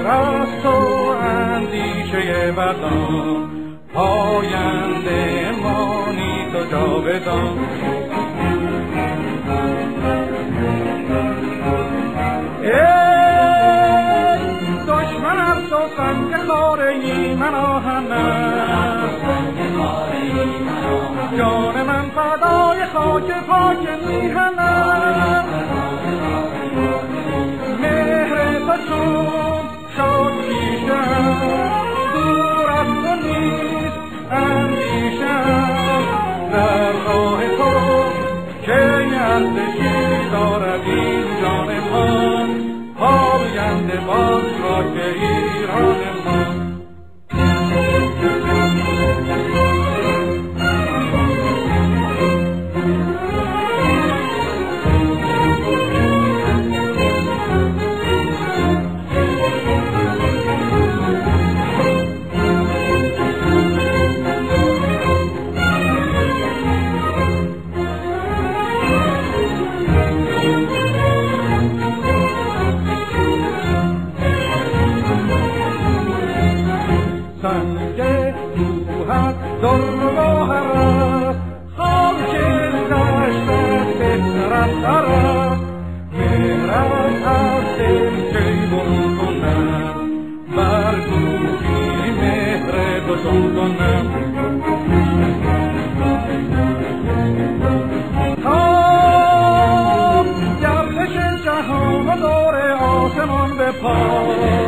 دور از تو اندیشه بدان، پاینده مانی تو جاودان. ای دشمن از تو سنگ خاره من آهن است، جان من فدای خاک پاک میهن است. مهر تو چون شد پیشم، دور از تو نیست اندیشم. در راه تو که ارزشی دارد این جان من، پاینده باز خاک ایران من. سنگ کوهت در گوهر است، خاک دشتت بهتر از سر است. مهرت از دل کی برون کنم، بر گوشی مهر تو چون کنم. تا گردش جهان و دور آسمان به پا،